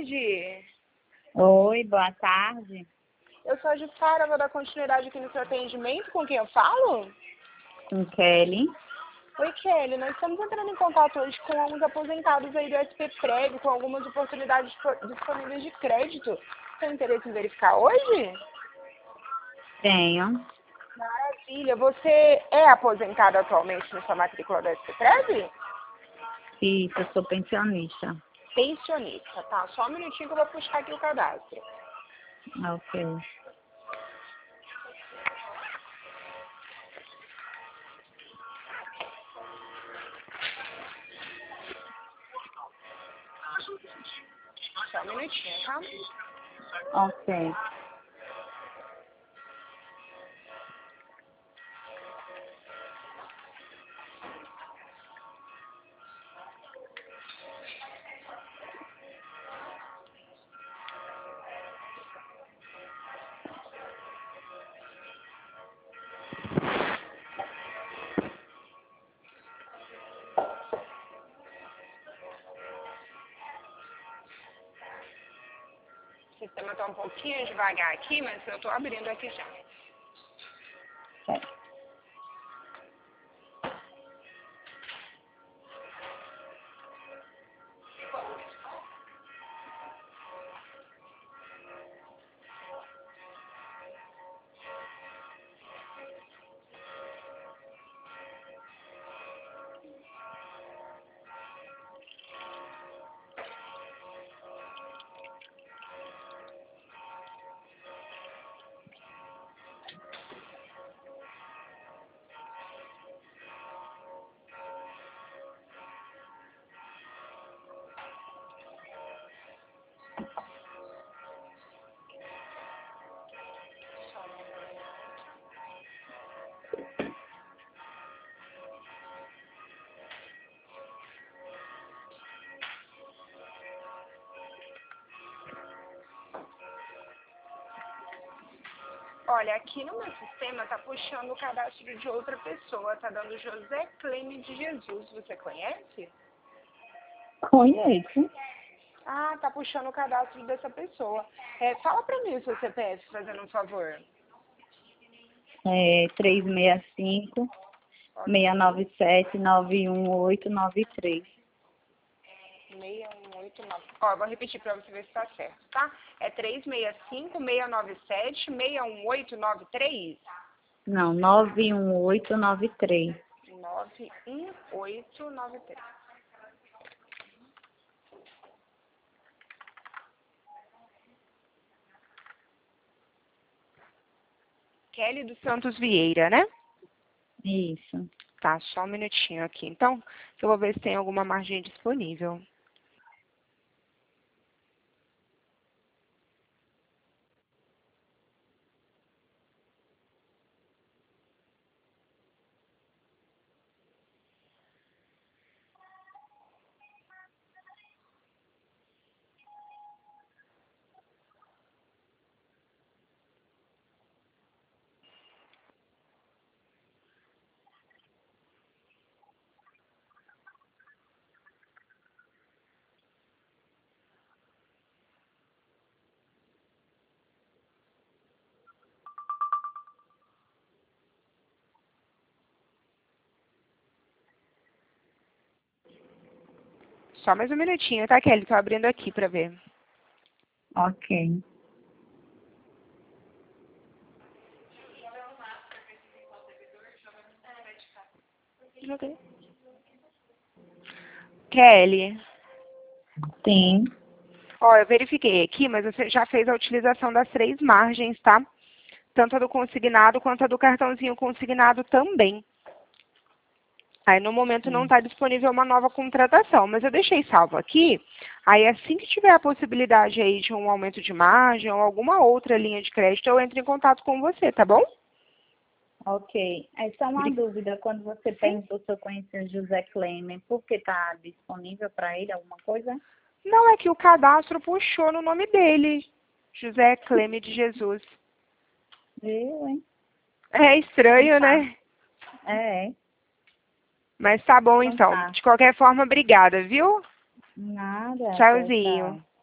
tarde. Oi, boa tarde. Eu sou a Jussara, vou dar continuidade aqui no seu atendimento. Com quem eu falo? Com Kelly. Oi, Kelly. Nós estamos entrando em contato hoje com alguns aposentados aí do SP Prévio, com algumas oportunidades disponíveis de crédito. Tem interesse em verificar hoje? Tenho. Maravilha. Você é aposentado atualmente na sua matrícula do SP Prévio? Isso, eu sou pensionista. Pensionista, tá? Só um minutinho que eu vou puxar aqui o cadastro. Ok. Só um minutinho, tá? Ok. O sistema está um pouquinho devagar aqui, mas eu estou abrindo aqui já. Olha, aqui no meu sistema tá puxando o cadastro de outra pessoa, tá dando José Cleme de Jesus, você conhece? Conheço. Ah, tá puxando o cadastro dessa pessoa. Fala pra mim o seu CPF, fazendo um favor. 365 697 9189 6189. Ó, eu vou repetir pra você ver se tá certo, tá? É 365-697-61893? Não, 91893. 91893. Kelly dos Santos Vieira, né? Isso. Tá, só um minutinho aqui. Então, eu vou ver se tem alguma margem disponível. Só mais um minutinho, tá, Kelly? Tô abrindo aqui pra ver. Ok. Ok. Kelly, Sim. ó, eu verifiquei aqui, mas você já fez a utilização das 3 margens, tá? Tanto a do consignado quanto a do cartãozinho consignado também. Aí, no momento, não está disponível uma nova contratação, mas eu deixei salvo aqui. Aí, assim que tiver a possibilidade aí de um aumento de margem ou alguma outra linha de crédito, eu entro em contato com você, tá bom? Ok. É só uma dúvida. Quando você perguntou se eu conhecia o José Clemen, por que está disponível para ele alguma coisa? Não, é que o cadastro puxou no nome dele. José Cleme de Jesus. Viu, hein? É estranho, Então tá. né? É. Mas tá bom, Então então. tá. De qualquer forma, obrigada, viu? Nada. Tchau, Tchauzinho. tchau.